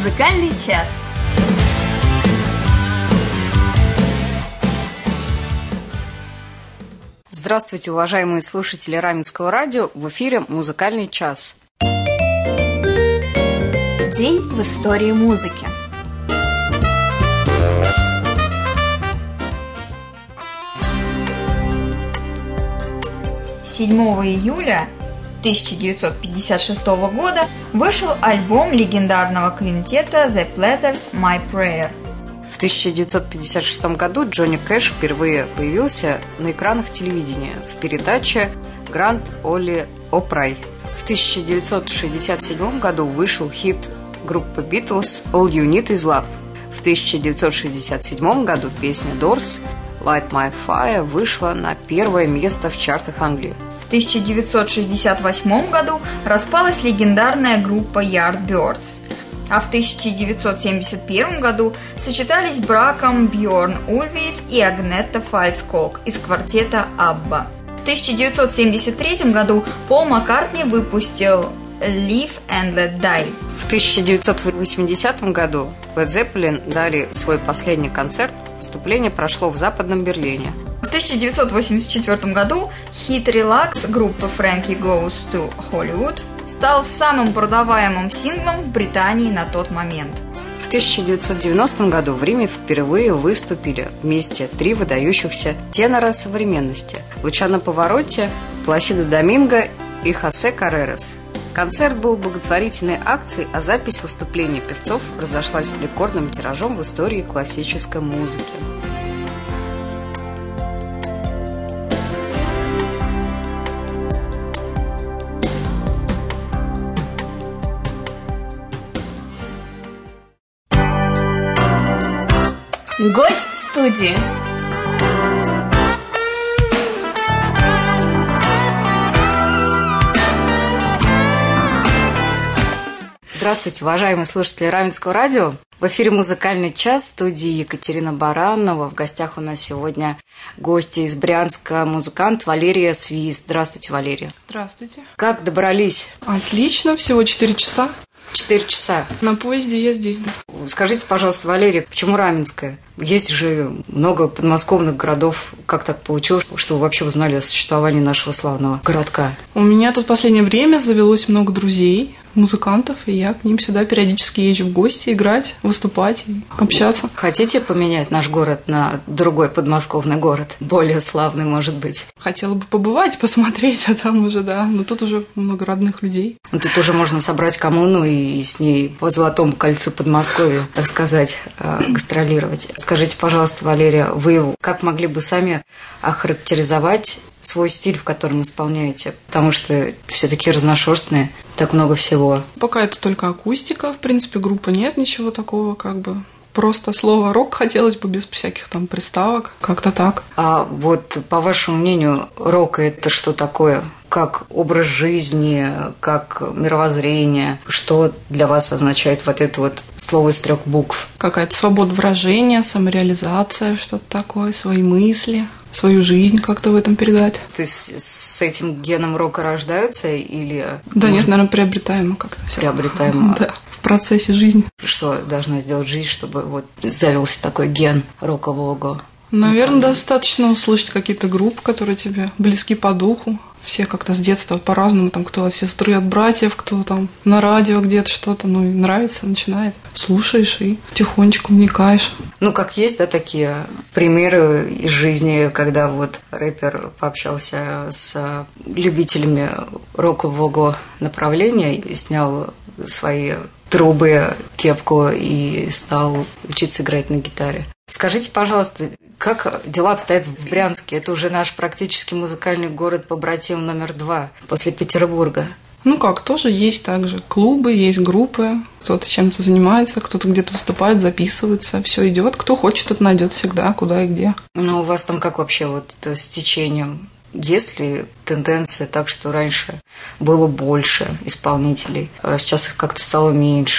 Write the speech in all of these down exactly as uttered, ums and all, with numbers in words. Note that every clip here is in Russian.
Музыкальный час. Здравствуйте, уважаемые слушатели Раменского радио. В эфире «Музыкальный час». День в истории музыки. седьмого июля тысяча девятьсот пятьдесят шестого года вышел альбом легендарного квинтета The Platters «My Prayer». В тысяча девятьсот пятьдесят шестом году Джонни Кэш впервые появился на экранах телевидения в передаче «Гранд Оли Опрай». В тысяча девятьсот шестьдесят седьмом году вышел хит группы Beatles «All You Need Is Love». В тысяча девятьсот шестьдесят седьмом году песня Doors «Light My Fire» вышла на первое место в чартах Англии. В тысяча девятьсот шестьдесят восьмом году распалась легендарная группа Yardbirds, а в тысяча девятьсот семьдесят первом году сочетались браком Бьорн Ульвис и Агнетта Фальског из квартета Абба. В тысяча девятьсот семьдесят третьем году Пол Маккартни выпустил Live and Let Die. В тысяча девятьсот восьмидесятом году Led Zeppelin дали свой последний концерт. Выступление прошло в Западном Берлине. В тысяча девятьсот восемьдесят четвертом году хит «Relax» группы Frankie Goes to Hollywood стал самым продаваемым синглом в Британии на тот момент. В тысяча девятьсот девяностом году в Риме впервые выступили вместе три выдающихся тенора современности – Лучано Паваротти, Пласидо Доминго и Хосе Каррерас. Концерт был благотворительной акцией, а запись выступлений певцов разошлась рекордным тиражом в истории классической музыки. Гость студии. Здравствуйте, уважаемые слушатели Раменского радио. В эфире «Музыкальный час», в студии Екатерина Баранова. В гостях у нас сегодня гости из Брянска, музыкант Валерия Свист. Здравствуйте, Валерия. Здравствуйте. Как добрались? Отлично, всего четыре часа. Четыре часа. На поезде я здесь, да. Скажите, пожалуйста, Валерия, почему Раменское? Есть же много подмосковных городов. Как так получилось, что вы вообще узнали о существовании нашего славного городка? У меня тут в последнее время завелось много друзей, музыкантов, и я к ним сюда периодически езжу в гости, играть, выступать и общаться. Хотите поменять наш город на другой подмосковный город? Более славный, может быть? Хотела бы побывать, посмотреть, а там уже, да. Но тут уже много родных людей. Ну, тут уже можно собрать коммуну и с ней по Золотому кольцу Подмосковья, так сказать, гастролировать. Скажите, пожалуйста, Валерия, вы как могли бы сами охарактеризовать свой стиль, в котором исполняете? Потому что все-таки разношерстные, так много всего. Пока это только акустика, в принципе, группа нет, ничего такого, как бы. Просто слово «рок» хотелось бы без всяких там приставок, как-то так. А вот, по вашему мнению, рок – это что такое? Как образ жизни, как мировоззрение? Что для вас означает вот это вот слово из трех букв? Какая-то свобода выражения, самореализация, что-то такое, свои мысли, свою жизнь как-то в этом передать. То есть с этим геном рока рождаются или… Да может... нет, наверное, приобретаемо как-то все. Приобретаемо. Да, в процессе жизни. Что должна сделать жизнь, чтобы вот завелся такой ген рокового? Наверное, достаточно услышать какие-то группы, которые тебе близки по духу. Все как-то с детства по-разному, там кто от сестры, от братьев, кто там на радио где-то что-то, ну, нравится, начинает. Слушаешь и тихонечко вникаешь. Ну, как есть, да, такие примеры из жизни, когда вот рэпер пообщался с любителями рокового направления и снял свои трубы, кепку и стал учиться играть на гитаре. Скажите, пожалуйста, как дела обстоят в Брянске? Это уже наш практически музыкальный город-побратим номер два после Петербурга. Ну как, тоже есть также клубы, есть группы, кто-то чем-то занимается, кто-то где-то выступает, записывается, все идет. Кто хочет, тот найдет всегда, куда и где. Ну, у вас там как вообще вот с течением? Есть ли тенденция так, что раньше было больше исполнителей, а сейчас их как-то стало меньше?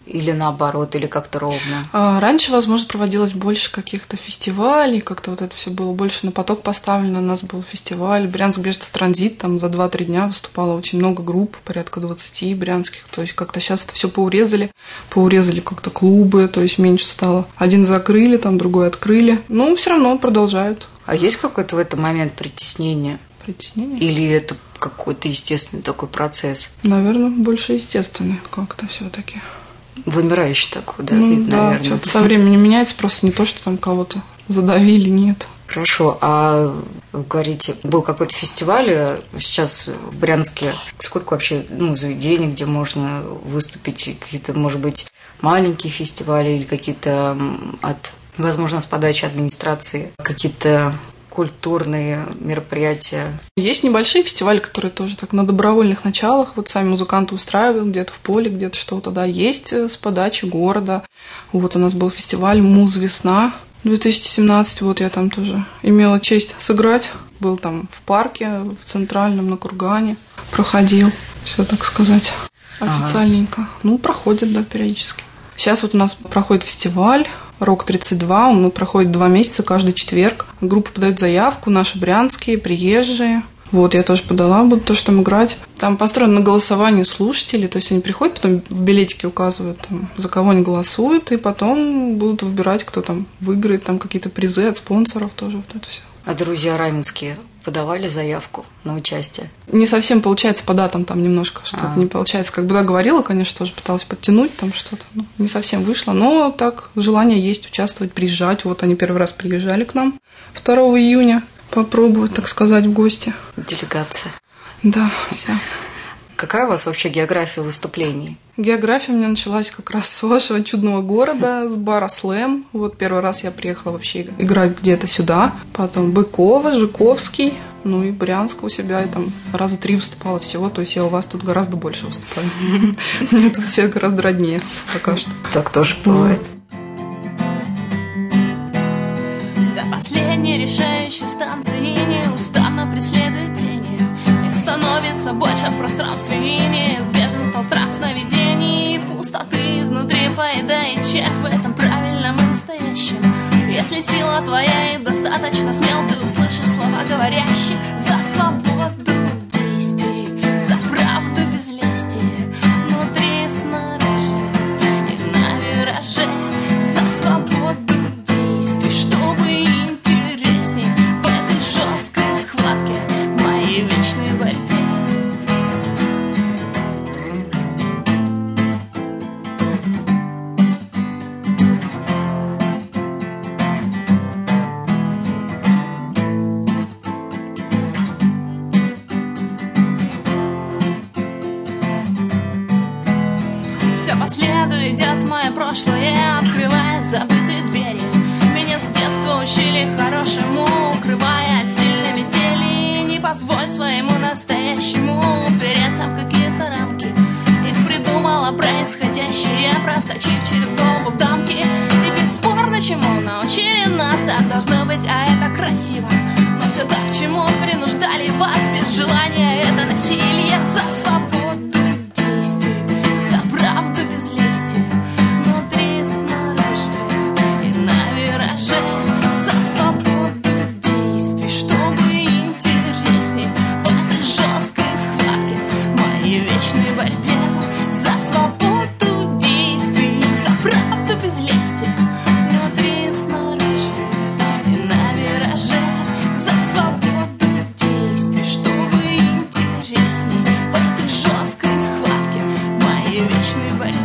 Или наоборот, или как-то ровно? А, раньше, возможно, проводилось больше каких-то фестивалей, как-то вот это все было больше на поток поставлено. У нас был фестиваль Брянск Бежецкий транзит, там за два-три дня выступало очень много групп, порядка двадцати брянских. То есть как-то сейчас это все поурезали, поурезали как-то клубы, то есть меньше стало. Один закрыли, там другой открыли. Но все равно продолжают. А есть какой-то в этот момент притеснение? Притеснение? Или это какой-то естественный такой процесс? Наверное, больше естественный как-то все-таки. Вымирающий такой, да, ну, вид, да, наверное. Что-то со временем меняется, просто не то, что там кого-то задавили, нет. Хорошо, а вы говорите, был какой-то фестиваль сейчас в Брянске, сколько вообще ну, заведений, где можно выступить, какие-то, может быть, маленькие фестивали или какие-то от, возможно, с подачи администрации, какие-то культурные мероприятия? Есть небольшие фестивали, которые тоже так на добровольных началах, вот сами музыканты устраивают где-то в поле, где-то что-то, да, есть с подачи города. Вот у нас был фестиваль «Муз-весна» две тысячи семнадцать, вот я там тоже имела честь сыграть. Был там в парке, в Центральном, на Кургане, проходил, все так сказать, официальненько. Ага. Ну, проходит, да, периодически. Сейчас вот у нас проходит фестиваль «Рок тридцать два», он проходит два месяца, каждый четверг. Группа подает заявку, наши брянские, приезжие. Вот, я тоже подала, буду тоже там играть. Там построено на голосовании слушателей, то есть они приходят, потом в билетике указывают, там, за кого они голосуют, и потом будут выбирать, кто там выиграет, там какие-то призы от спонсоров тоже, вот это все. А друзья раменские подавали заявку на участие? Не совсем получается по датам там немножко, что-то а. не получается. Как бы да, говорила, конечно, тоже пыталась подтянуть там что-то, но не совсем вышло. Но так, желание есть участвовать, приезжать. Вот они первый раз приезжали к нам второго июня. Попробовать, так сказать, в гости. Делегация. Да, вся. Какая у вас вообще география выступлений? География у меня началась как раз с вашего чудного города, с бара «Слэм». Вот первый раз я приехала вообще играть где-то сюда. Потом Быкова, Жуковский, ну и Брянск у себя. И там раза три выступала всего. То есть я у вас тут гораздо больше выступаю. Мне тут все гораздо роднее пока что. Так тоже бывает. До последней решающей станции неустанно преследует тени. Их становится больше в пространстве, и неизбежен стал страх сновидений. Пустоты изнутри поедает червь в этом правильном и настоящем. Если сила твоя и достаточно смел, ты услышишь слова говорящих за свободу действий, за правду без лести, внутри и снаружи и на вираже, за свободу действий, чтобы интересней в этой жесткой схватке, в моей вечной борьбе. Все по следу идет мое прошлое, открывая забытые двери. Меня с детства учили хорошему, укрывая от сильной метели. Не позволь своему настоящему упереться в какие-то рамки. Их придумала происходящее, проскочив через голову в дамки. И бесспорно, чему научили нас, так должно быть, а это красиво. Но все так, чему принуждали вас, без желания, это насилие. За свободу действий, за правду без лести, внутри и снаружи и на вираже, за свободу действий, чтобы интересней в этой жесткой схватке, в моей вечной борьбе. За свободу действий, за правду без лести, внутри и снаружи и на вираже, за свободу действий, чтобы интересней в этой жесткой схватке, в моей вечной борьбе.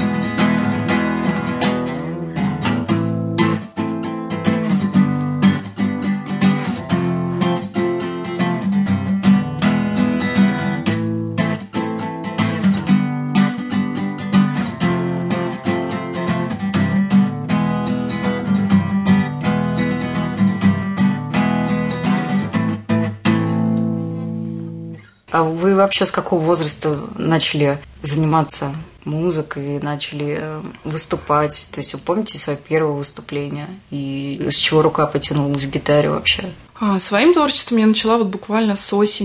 А вы вообще с какого возраста начали заниматься музыкой, начали выступать? То есть вы помните свое первое выступление? И с чего рука потянулась к гитаре вообще? А, своим творчеством я начала вот буквально с осени.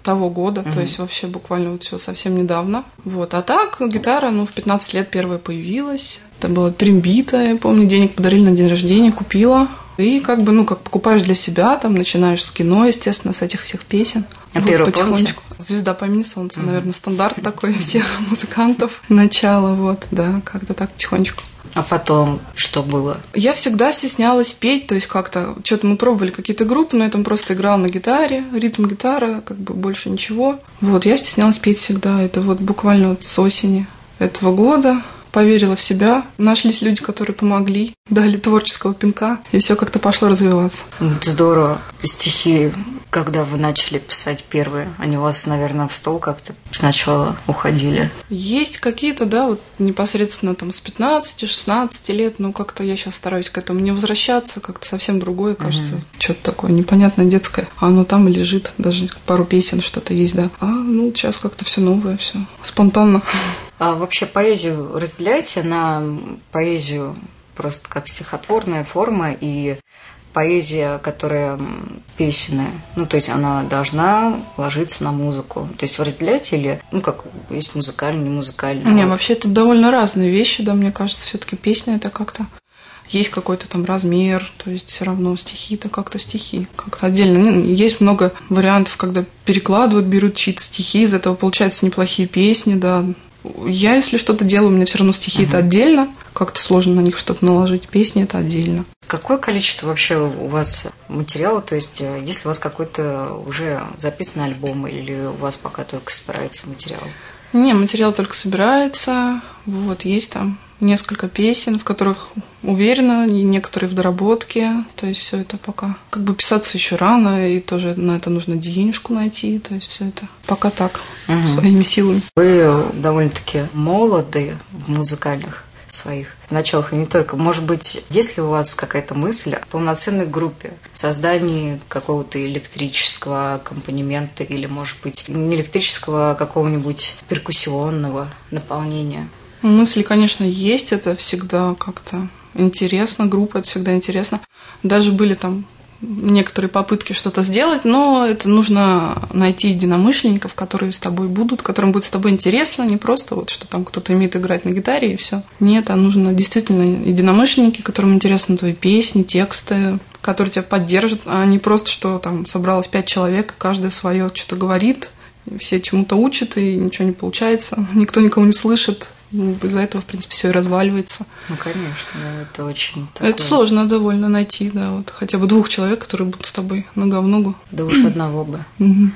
того года, mm-hmm. то есть вообще буквально вот все совсем недавно. Вот. А так гитара, ну, в пятнадцать лет первая появилась. Это было трембита, я помню, денег подарили на день рождения, купила. И как бы, ну, как покупаешь для себя, там, начинаешь с кино, естественно, с этих всех песен. А вот, первую потихонечку. помните? «Звезда по имени Солнце», mm-hmm. наверное, стандарт такой всех музыкантов. Начало, вот, да, как-то так потихонечку. А потом что было? Я всегда стеснялась петь, то есть как-то, что-то мы пробовали какие-то группы, но я там просто играла на гитаре, ритм гитара, как бы больше ничего. Вот, я стеснялась петь всегда, это вот буквально вот с осени этого года. Поверила в себя, нашлись люди, которые помогли, дали творческого пинка, и все как-то пошло развиваться. Здорово. Стихи, когда вы начали писать первые, они у вас, наверное, в стол как-то сначала уходили? Есть какие-то, да, вот непосредственно там с пятнадцати-шестнадцати лет, но как-то я сейчас стараюсь к этому не возвращаться, как-то совсем другое, кажется, угу. что-то такое непонятное, детское. А оно там и лежит, даже пару песен что-то есть, да. А ну сейчас как-то все новое, все спонтанно. А вообще поэзию разделяете на поэзию просто как стихотворная форма и поэзия, которая песенная? Ну, то есть она должна ложиться на музыку. То есть вы разделяете или, ну, как есть музыкальный, не музыкальный? Не, вообще это довольно разные вещи, да, мне кажется, все-таки песня это как-то есть какой-то там размер, то есть все равно стихи-то как-то стихи, как-то отдельно. Есть много вариантов, когда перекладывают, берут чьи-то стихи, из этого получаются неплохие песни, да. Я, если что-то делаю, у меня все равно стихи uh-huh. это отдельно. Как-то сложно на них что-то наложить. Песни это отдельно. Какое количество вообще у вас материала? То есть, если у вас какой-то уже записанный альбом, или у вас пока только собирается материал? Не, материал только собирается. Вот, есть там несколько песен, в которых уверена, и некоторые в доработке. То есть все это пока как бы писаться еще рано, и тоже на это нужно денежку найти. То есть все это пока так, угу. своими силами. Вы довольно-таки молоды в музыкальных своих началах, и не только. Может быть, есть ли у вас какая-то мысль о полноценной группе, создании какого-то электрического аккомпанемента или, может быть, не электрического, а какого-нибудь перкуссионного наполнения? Мысли, конечно, есть, это всегда как-то интересно, группа, это всегда интересно. Даже были там некоторые попытки что-то сделать, но это нужно найти единомышленников, которые с тобой будут, которым будет с тобой интересно, не просто вот, что там кто-то умеет играть на гитаре и все. Нет, а нужно действительно единомышленники, которым интересны твои песни, тексты, которые тебя поддержат, а не просто, что там собралось пять человек, каждый свое что-то говорит, все чему-то учат, и ничего не получается, никто никого не слышит. Из-за этого, в принципе, все и разваливается. Ну, конечно, это очень такое... Это сложно довольно найти, да, вот хотя бы двух человек, которые будут с тобой нога в ногу. Да уж одного бы.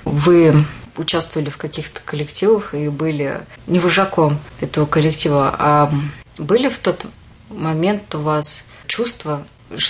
Вы участвовали в каких-то коллективах и были не вожаком этого коллектива, а были в тот момент у вас чувство,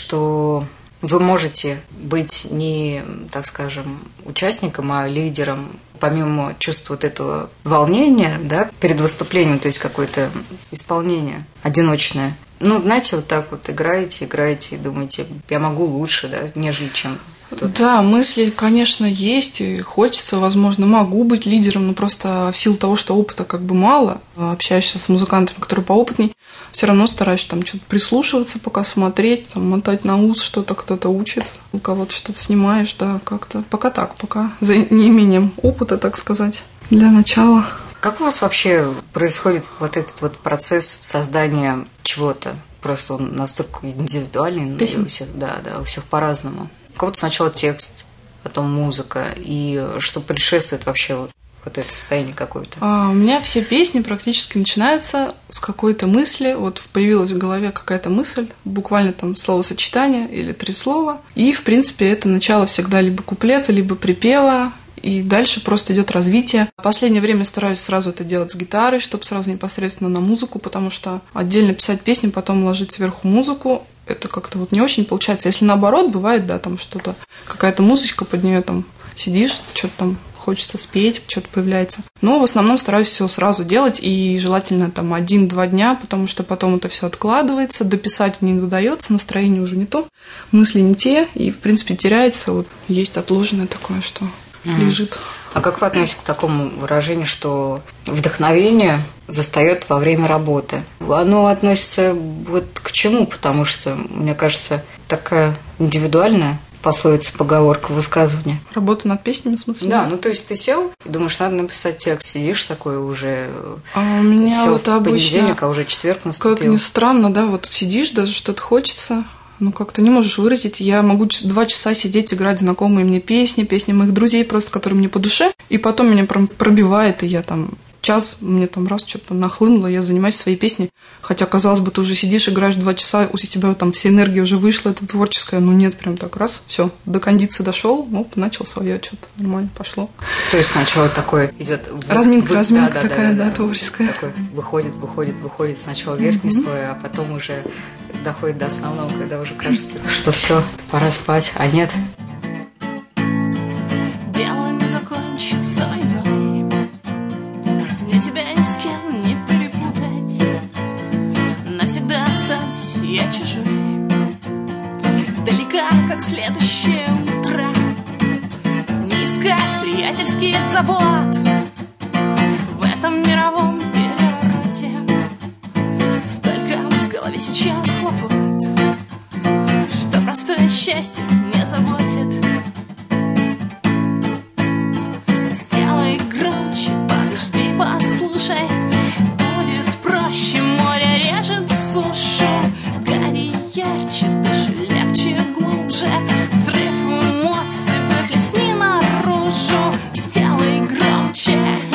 что вы можете быть не, так скажем, участником, а лидером, помимо чувства вот этого волнения, да, перед выступлением, то есть какое-то исполнение одиночное. Ну, знаете, вот так вот играете, играете и думаете, я могу лучше, да, нежели чем тут. Да, мысли, конечно, есть, и хочется, возможно, могу быть лидером, но просто в силу того, что опыта как бы мало, общаешься с музыкантами, которые поопытней, все равно стараюсь там что-то прислушиваться, пока смотреть, там, мотать на ус, что-то кто-то учит, у кого-то что-то снимаешь, да, как-то. Пока так, пока за неимением опыта, так сказать, для начала. Как у вас вообще происходит вот этот вот процесс создания чего-то? Просто он настолько индивидуальный, Песен? У всех, да, да, у всех по-разному. У кого-то сначала текст, потом музыка, и что предшествует вообще вот, вот это состояние какое-то? А, у меня все песни практически начинаются с какой-то мысли, вот появилась в голове какая-то мысль, буквально там словосочетание или три слова, и, в принципе, это начало всегда либо куплета, либо припева, и дальше просто идет развитие. В последнее время стараюсь сразу это делать с гитарой, чтобы сразу непосредственно на музыку, потому что отдельно писать песни, потом ложить сверху музыку, это как-то вот не очень получается. Если наоборот, бывает, да, там что-то, какая-то музычка под нее там сидишь, что-то там хочется спеть, что-то появляется. Но в основном стараюсь все сразу делать, и желательно там один-два дня, потому что потом это все откладывается, дописать не удается, настроение уже не то, мысли не те, и, в принципе, теряется. Вот есть отложенное такое, что mm-hmm. лежит. А как вы относитесь к такому выражению, что вдохновение застаёт во время работы? Оно относится вот к чему? Потому что, мне кажется, такая индивидуальная пословица, поговорка, высказывание. Работа над песнями, в смысле? Да, ну то есть ты сел и думаешь, надо написать текст, сидишь такой уже, а у меня всё, вот в понедельник, обычно, а уже четверг наступил. как ни странно, да, вот сидишь, даже что-то хочется, ну как-то не можешь выразить. Я могу два часа сидеть, играть знакомые мне песни, песни моих друзей, просто которые мне по душе, и потом меня прям пробивает, и я там час, мне там раз что-то нахлынуло, я занимаюсь своей песней. Хотя, казалось бы, ты уже сидишь, играешь два часа, у тебя там вся энергия уже вышла, это творческая, но нет, прям так раз, все, до кондиции дошел, оп, начал свое, что-то нормально пошло. То есть сначала такое идет разминка, вы... разминка да, такая, да, да, да, творческая. Такой выходит, выходит, выходит сначала верхний Mm-hmm. слой, а потом уже доходит до основного, когда уже кажется, что все, пора спать, а нет. Дело не закончится войной, мне тебя ни с кем не перепутать. Навсегда останусь я чужой, далека, как следующее утро. Не искать приятельских забот в этом мировом перевороте. Столько в голове сейчас хлопот, что простое счастье не заботит. Сделай громче, подожди, послушай, будет проще, море режет сушу. Гори ярче, дыши легче, глубже, взрыв эмоций выплесни наружу. Сделай громче.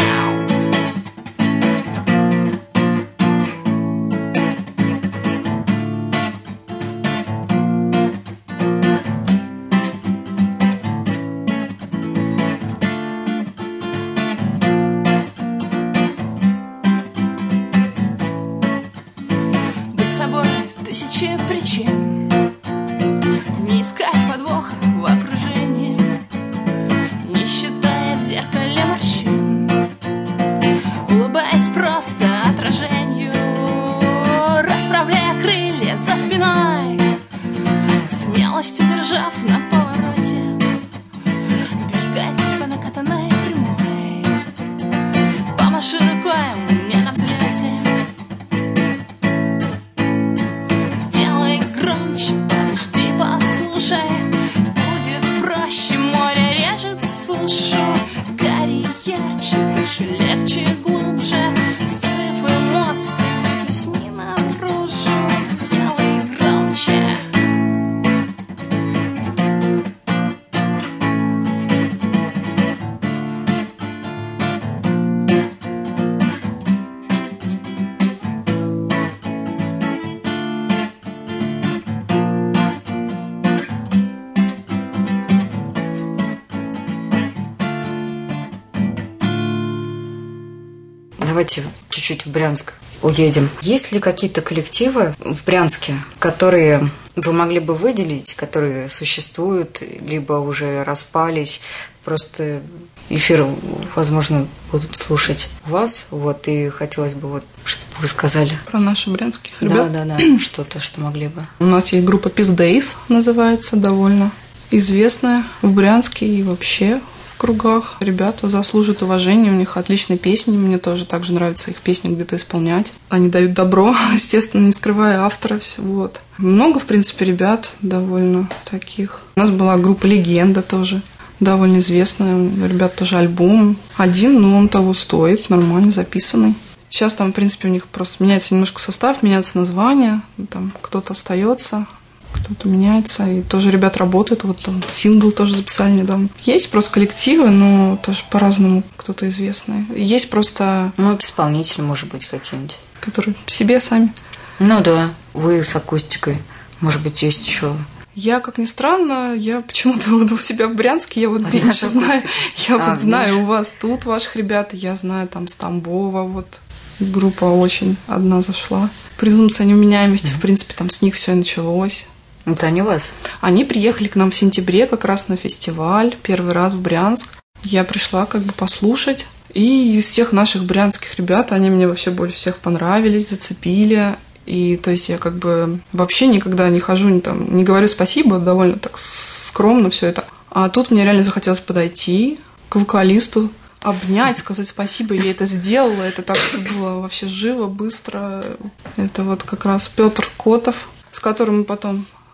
Тысячи причин не искать подвоха в окружении, не считая в зеркале морщин, улыбаясь просто отражению, расправляя крылья за спиной, смелостью держав на повороте, двигать по накатанной прямой. Помаши рукой мне на взлете. Подожди, послушай, будет проще, море режет сушу. Гори ярче, дыши легче, глубже, взрыв эмоций выплесни наружу. Сделай громче. Давайте чуть-чуть в Брянск уедем. Есть ли какие-то коллективы в Брянске, которые вы могли бы выделить, которые существуют, либо уже распались, просто эфир, возможно, будут слушать вас, вот, и хотелось бы, вот, чтобы вы сказали. Про наших брянских ребят? Да, да, да, что-то, что могли бы. У нас есть группа Peace Days, называется, довольно известная в Брянске и вообще в кругах. Ребята заслуживают уважения, у них отличные песни, мне тоже также нравится их песни где-то исполнять. Они дают добро, естественно, не скрывая автора, все, вот. Много, в принципе, ребят довольно таких. У нас была группа Легенда тоже, довольно известная, у ребят тоже альбом. Один, но он того стоит, нормально записанный. Сейчас там, в принципе, у них просто меняется немножко состав, меняется название, там кто-то остается, кто-то меняется, и тоже ребят работают, вот там сингл тоже записали недавно. Есть просто коллективы, но тоже по-разному, кто-то известный. Есть просто... Ну, вот исполнители, может быть, какие-нибудь. Которые себе сами. Ну да, вы с акустикой, может быть, есть еще. Я, как ни странно, я почему-то вот у себя в Брянске, я вот А меньше знаю. Я а, вот знаю, меньше. У вас тут ваших ребят, я знаю там с Тамбова, вот группа очень одна зашла. Презумпция невменяемости, mm-hmm. в принципе, там с них все и началось. Это не вас? Они приехали к нам в сентябре как раз на фестиваль, первый раз в Брянск. Я пришла как бы послушать. И из всех наших брянских ребят они мне вообще больше всех понравились, зацепили. И то есть я как бы вообще никогда не хожу, не, там, не говорю спасибо, довольно так скромно все это. А тут мне реально захотелось подойти к вокалисту, обнять, сказать спасибо, и я это сделала. Это так все было вообще живо, быстро. Это вот как раз Петр Котов, с которым мы потом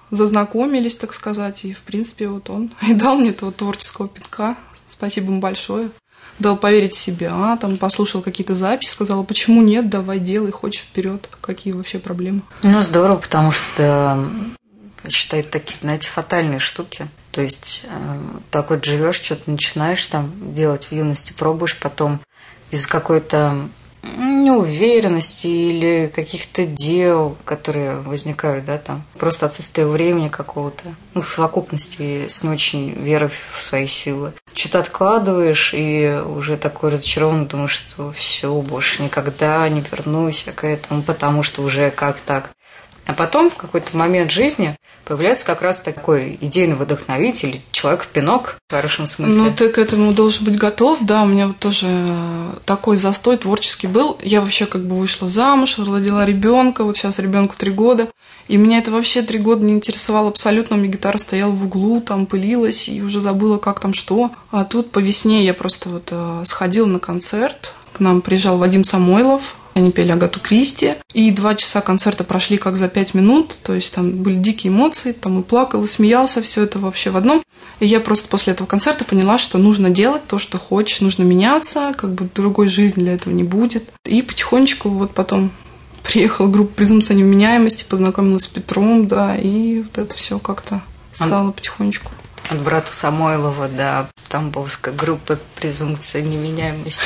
зазнакомились, так сказать, и, в принципе, вот он и дал мне этого творческого пинка. Спасибо ему большое. Дал поверить в себя, там, послушал какие-то записи, сказал, почему нет, давай делай, хочешь вперед, какие вообще проблемы. Ну, здорово, потому что считают такие, знаете, фатальные штуки. То есть э, так вот живешь, что-то начинаешь там делать в юности, пробуешь, потом из-за какой-то неуверенности или каких-то дел, которые возникают, да, там, просто отсутствие времени какого-то, ну, в совокупности с не очень верой в свои силы. Что-то откладываешь и уже такой разочарованный, думаешь, что все, больше никогда не вернусь к этому, потому что уже как так. А потом в какой-то момент жизни появляется как раз такой идейный вдохновитель, человек-пинок в хорошем смысле. Ну, ты к этому должен быть готов, да, у меня вот тоже такой застой творческий был. Я вообще как бы вышла замуж, родила ребенка, вот сейчас ребенку три года, и меня это вообще три года не интересовало абсолютно, у меня гитара стояла в углу, там пылилась, и уже забыла, как там что. А тут по весне я просто вот сходила на концерт, к нам приезжал Вадим Самойлов, они пели Агату Кристи, и два часа концерта прошли как за пять минут, то есть там были дикие эмоции, там и плакал, и смеялся, все это вообще в одном. И я просто после этого концерта поняла, что нужно делать то, что хочешь, нужно меняться, как бы другой жизни для этого не будет. И потихонечку вот потом приехала группа «Презумпция невменяемости», познакомилась с Петром, да, и вот это все как-то стало потихонечку. От брата Самойлова до тамбовской группы «Презумпция невменяемости».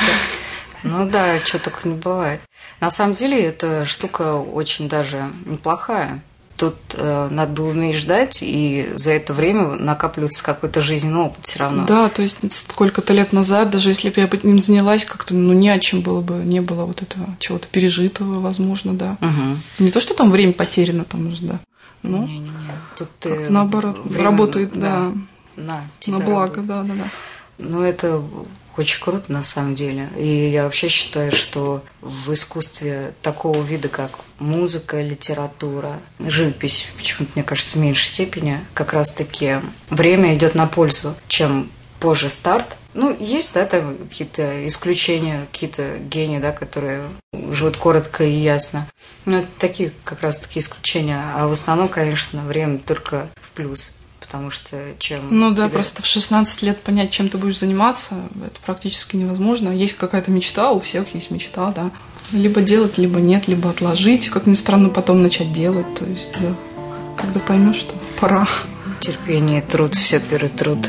Ну да, что только не бывает. На самом деле, эта штука очень даже неплохая. Тут э, надо уметь ждать, и за это время накапливается какой-то жизненный опыт все равно. Да, то есть сколько-то лет назад, даже если бы я им занялась, как-то ну, не о чем было бы, не было вот этого чего-то пережитого, возможно, да. Угу. Не то, что там время потеряно, там уже, да. Ну, Не-не-не. Тут ты наоборот, время, работает, да, на, на благо, да, да, да. Ну, это очень круто, на самом деле. И я вообще считаю, что в искусстве такого вида, как музыка, литература, живопись, почему-то, мне кажется, в меньшей степени, как раз-таки время идет на пользу, чем позже старт. Ну, есть, да, там какие-то исключения, какие-то гении, да, которые живут коротко и ясно. Но это такие как раз-таки исключения. А в основном, конечно, время только в плюс. Потому что чем... Ну да, тебе... просто в шестнадцать лет понять, чем ты будешь заниматься, это практически невозможно. Есть какая-то мечта, у всех есть мечта, да. Либо делать, либо нет, либо отложить, как ни странно, потом начать делать. То есть, да, когда поймешь, что пора. Терпение, труд, все перетрут.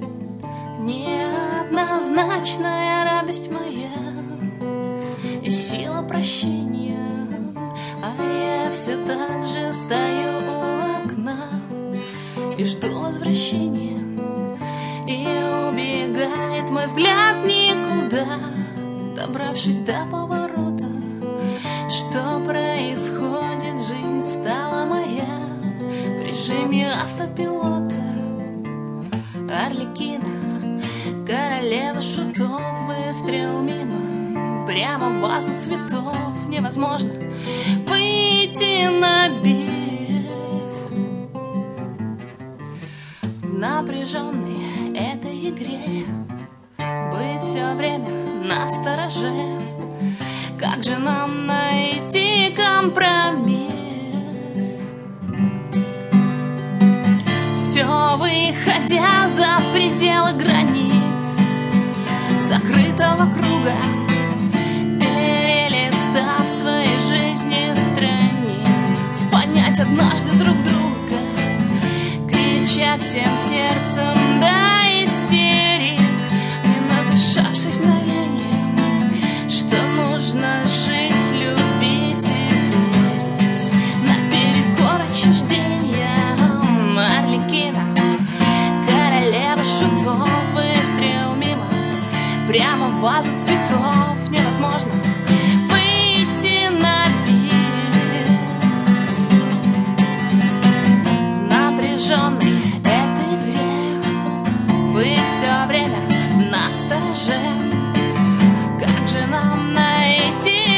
Неоднозначная радость моя и сила прощения, а я все так же стою у окна и жду возвращения, и убегает мой взгляд никуда, добравшись до поворота. Что происходит, жизнь стала моя в режиме автопилота. Арлекина, королева шутов, выстрел мимо, прямо в вазу цветов. Невозможно выйти на бис. В напряженной этой игре быть все время настороже. Как же нам найти компромисс? Все выходя за пределы границ закрытого круга, перелистав своей жизни страниц, понять однажды друг друга, крича всем сердцем до истерик, не надышавшись мгновением, что нужно жить, любить и верить наперекор отчуждениям. Арлекина, королева шутов, выстрел мимо, прямо в вазу цветов. Невозможно выйти на бис. В напряженной этой игре быть все время настороже. Как же нам найти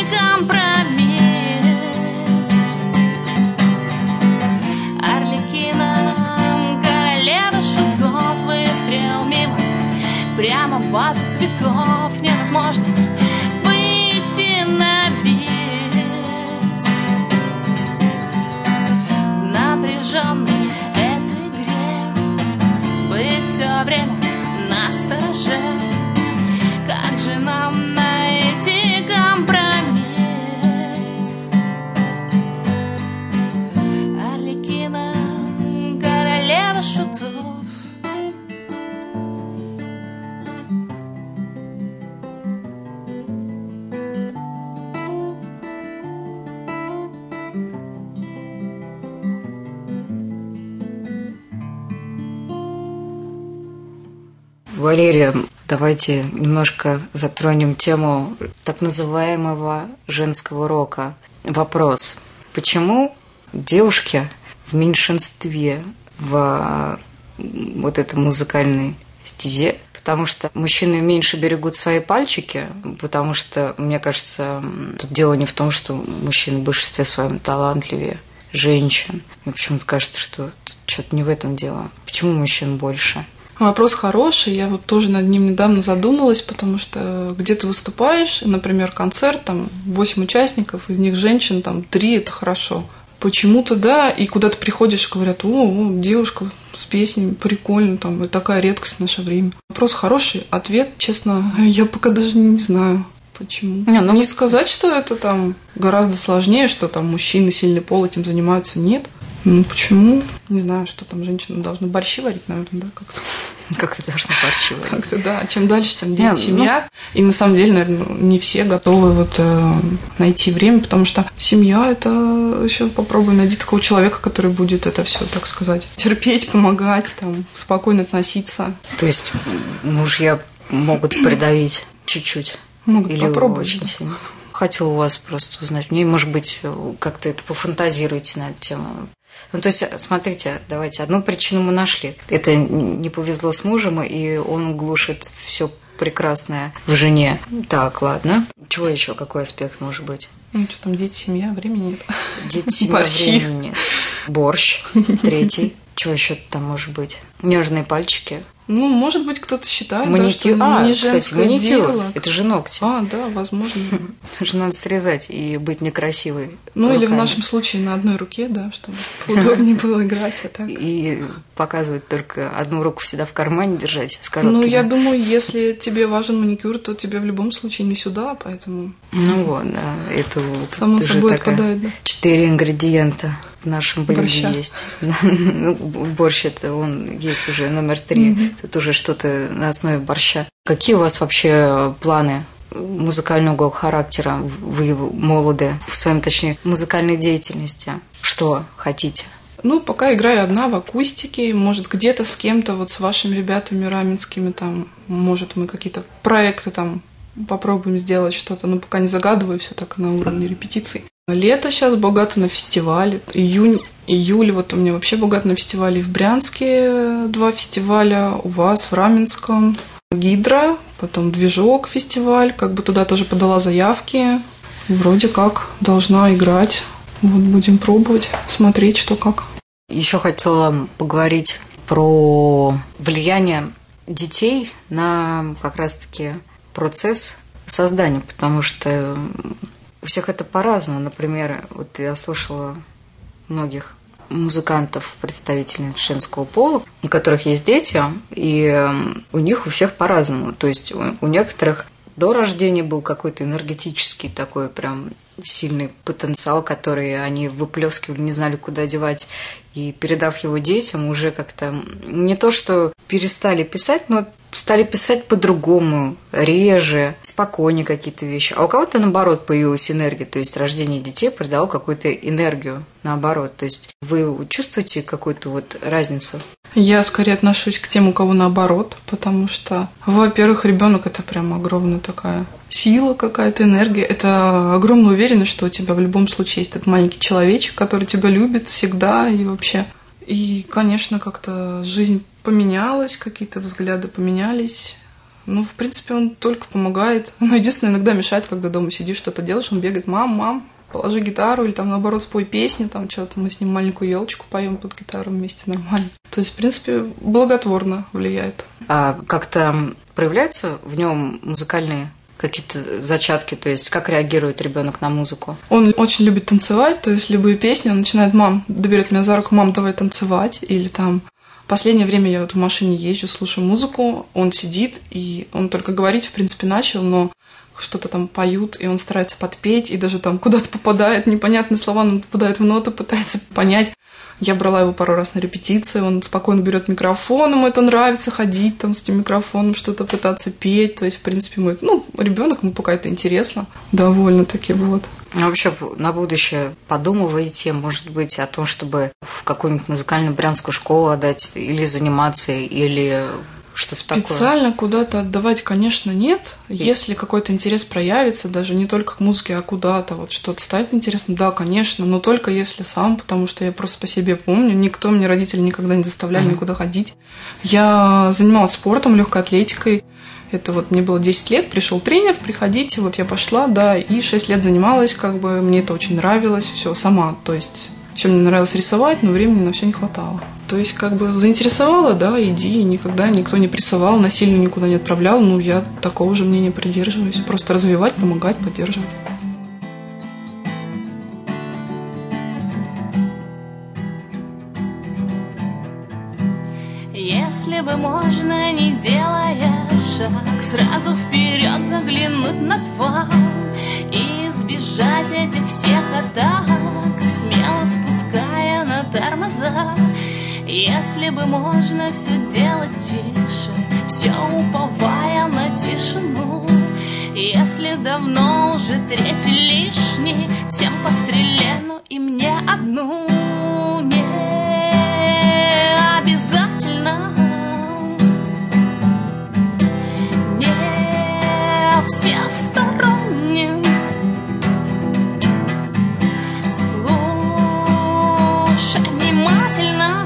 Валерия, давайте немножко затронем тему так называемого женского рока. Вопрос. Почему девушки в меньшинстве в вот этой музыкальной стезе? Потому что мужчины меньше берегут свои пальчики, потому что, мне кажется, тут дело не в том, что мужчины в большинстве своем талантливее женщин. Мне почему-то кажется, что что-то не в этом дело. Почему мужчин больше? Вопрос хороший, я вот тоже над ним недавно задумалась, потому что где ты выступаешь, например, концерт, там восемь участников, из них женщин, там три, это хорошо. Почему-то, да, и куда ты приходишь и говорят: о, девушка с песней, прикольно, там, и такая редкость в наше время. Вопрос хороший, ответ, честно, я пока даже не знаю, почему. Не, ну... не сказать, что это там гораздо сложнее, что там мужчины, сильный пол этим занимаются, нет. Ну, почему? Не знаю, что там женщины должны борщи варить, наверное, да, как-то. Как-то должны борщи варить. Как-то, да. Чем дальше, тем дети, семья. Ну... И на самом деле, наверное, не все готовы вот э, найти время, потому что семья – это еще попробуй найди такого человека, который будет это все, так сказать, терпеть, помогать, там, спокойно относиться. То есть мужья могут придавить чуть-чуть? Могут или попробовать. Очень сильно? Хотела у вас просто узнать. Мне, может быть, как-то это пофантазируете на эту тему. Ну, то есть, смотрите, давайте, одну причину мы нашли. Это не повезло с мужем, и он глушит все прекрасное в жене. Так, ладно. Чего еще? Какой аспект может быть? Ну, что там, дети, семья, времени нет. Дети, семья, времени нет. Борщ. Третий. Чего еще там может быть? Нежные пальчики. Ну, может быть, кто-то считает, маникюр. Да, что а, не кстати, женское маникюр. дело. Это же ногти. А, да, возможно. Тоже надо срезать и быть некрасивой. Ну, руками. Или в нашем случае на одной руке, да, чтобы удобнее было играть. А так. И показывать только одну руку всегда в кармане держать с короткими. Ну, я думаю, если тебе важен маникюр, то тебе в любом случае не сюда, поэтому... Ну вот, да, это само собой отпадает, да. Четыре ингредиента в нашем блюде Борща. Есть. Ну, борщ это он есть уже номер три. Mm-hmm. Тут уже что-то на основе борща. Какие у вас вообще планы музыкального характера? Вы молоды в своем, точнее, музыкальной деятельности. Что хотите? Ну, пока играю одна в акустике, может, где-то с кем-то, вот с вашими ребятами раменскими, там, может, мы какие-то проекты там попробуем сделать что-то, но пока не загадываю, все так на уровне репетиций. Лето сейчас богато на фестивале, июнь, июль, вот у меня вообще богато на фестивале. В Брянске два фестиваля, у вас в Раменском Гидра, потом Движок фестиваль, как бы туда тоже подала заявки, вроде как должна играть. Вот будем пробовать, смотреть, что как. Еще хотела поговорить про влияние детей на как раз-таки процесс создания, потому что у всех это по-разному. Например, вот я слышала многих музыкантов, представителей женского пола, у которых есть дети, и у них у всех по-разному. То есть у некоторых до рождения был какой-то энергетический такой прям сильный потенциал, который они выплескивали, не знали, куда девать. И передав его детям, уже как-то не то, что перестали писать, но стали писать по-другому, реже, спокойнее какие-то вещи. А у кого-то, наоборот, появилась энергия, то есть рождение детей придало какую-то энергию, наоборот. То есть вы чувствуете какую-то вот разницу? Я скорее отношусь к тем, у кого наоборот, потому что, во-первых, ребенок это прям огромная такая сила какая-то, энергия. Это огромная уверенность, что у тебя в любом случае есть этот маленький человечек, который тебя любит всегда и вообще. И, конечно, как-то жизнь поменялась, какие-то взгляды поменялись. Ну, в принципе, он только помогает. Но единственное, иногда мешает, когда дома сидишь, что-то делаешь, он бегает: мам, мам, положи гитару, или там, наоборот, спой песни, там что-то мы с ним маленькую елочку поем под гитару вместе, нормально. То есть, в принципе, благотворно влияет. А как-то проявляются в нем музыкальные какие-то зачатки, то есть как реагирует ребенок на музыку? Он очень любит танцевать, то есть любые песни он начинает: мам, берет меня за руку, мам, давай танцевать, или там в последнее время я вот в машине езжу, слушаю музыку, он сидит, и он только говорить, в принципе, начал, но что-то там поют, и он старается подпеть, и даже там куда-то попадает, непонятные слова, он попадает в ноты, пытается понять. Я брала его пару раз на репетиции, он спокойно берет микрофон, ему это нравится, ходить там с этим микрофоном, что-то пытаться петь. То есть, в принципе, мы, ну, ребенок, ему пока это интересно, довольно-таки вот. А вообще на будущее подумываете, может быть, о том, чтобы в какую-нибудь музыкальную брянскую школу отдать или заниматься, или что-то такое? Специально куда-то отдавать, конечно, нет. И... Если какой-то интерес проявится, даже не только к музыке, а куда-то вот что-то станет интересным, да, конечно, но только если сам, потому что я просто по себе помню, никто, мне родители никогда не заставляли uh-huh. никуда ходить. Я занималась спортом, легкой атлетикой. Это вот мне было десять лет, пришел тренер, приходите, вот я пошла, да, и шесть лет занималась, как бы мне это очень нравилось, все сама, то есть еще мне нравилось рисовать, но времени на все не хватало. То есть как бы заинтересовала, да, иди, никогда никто не прессовал, насильно никуда не отправлял, ну я такого же мнения придерживаюсь, просто развивать, помогать, поддерживать. Если бы можно, не делая шаг, сразу вперед заглянуть на два и избежать этих всех атак, смело спуская на тормоза. Если бы можно все делать тише, все уповая на тишину. Если давно уже третий лишний, всем по стреле, ну и мне одну. Не обязательно, не всесторонне. Слушай внимательно.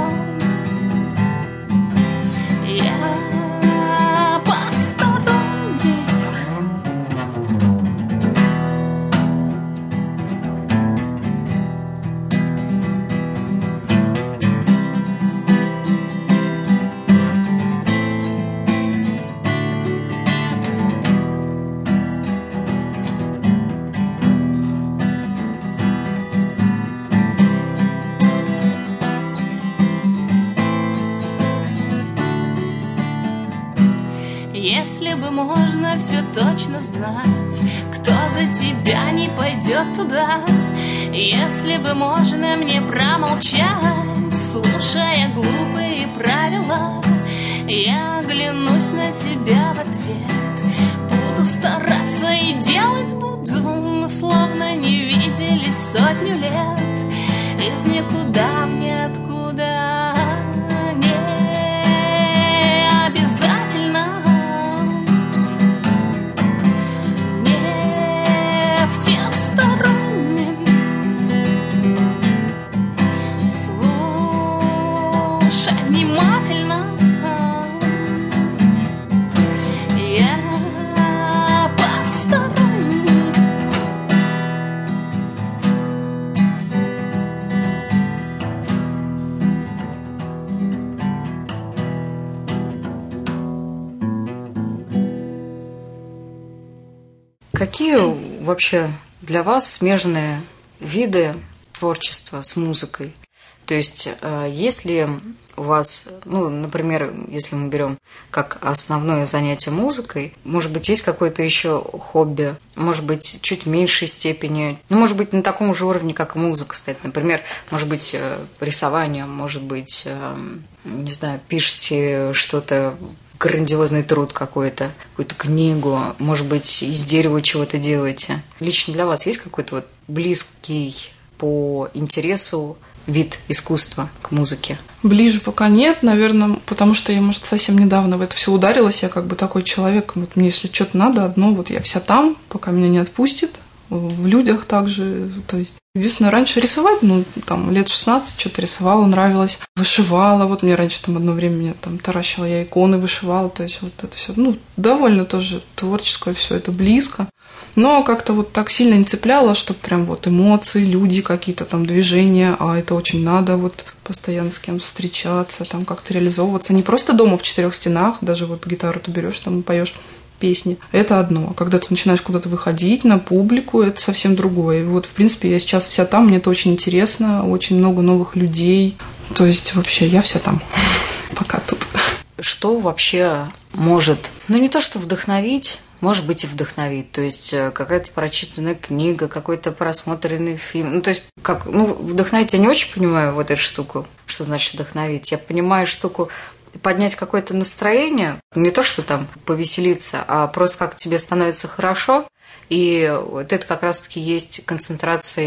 Если бы можно все точно знать, кто за тебя не пойдет туда. Если бы можно мне промолчать, слушая глупые правила, я оглянусь на тебя в ответ, буду стараться и делать буду, словно не виделись сотню лет. Из никуда в ниоткуда, не обязательно. Внимательно, я посторонний. Какие вообще для вас смежные виды творчества с музыкой? То есть, если у вас, ну, например, если мы берем как основное занятие музыкой, может быть, есть какое-то еще хобби, может быть, чуть в меньшей степени, ну, может быть, на таком же уровне, как и музыка стоит. Например, может быть, рисование, может быть, не знаю, пишете что-то, грандиозный труд какой-то, какую-то книгу, может быть, из дерева чего-то делаете. Лично для вас есть какой-то вот близкий по интересу вид искусства к музыке? Ближе пока нет, наверное, потому что я, может, совсем недавно в это все ударилась. Я как бы такой человек, вот мне если что-то надо одно, вот я вся там, пока меня не отпустит, в людях также, то есть. Единственное, раньше рисовать, ну, там, лет шестнадцать что-то рисовала, нравилось, вышивала, вот мне раньше там одно время меня там таращила, я иконы вышивала, то есть вот это все, ну, довольно тоже творческое все это близко, но как-то вот так сильно не цепляло, чтобы прям вот эмоции, люди, какие-то там движения, а это очень надо вот постоянно с кем встречаться, там как-то реализовываться, не просто дома в четырех стенах, даже вот гитару ты берешь, там поешь песни. Это одно. Когда ты начинаешь куда-то выходить на публику, это совсем другое. И вот, в принципе, я сейчас вся там, мне это очень интересно, очень много новых людей. То есть, вообще, я вся там. Пока тут. Что вообще может, ну, не то что вдохновить, может быть, и вдохновить. То есть, какая-то прочитанная книга, какой-то просмотренный фильм. Ну, то есть, как, ну, вдохновить я не очень понимаю вот эту штуку. Что значит вдохновить? Я понимаю штуку поднять какое-то настроение, не то, что там повеселиться, а просто как тебе становится хорошо, и вот это как раз-таки есть концентрация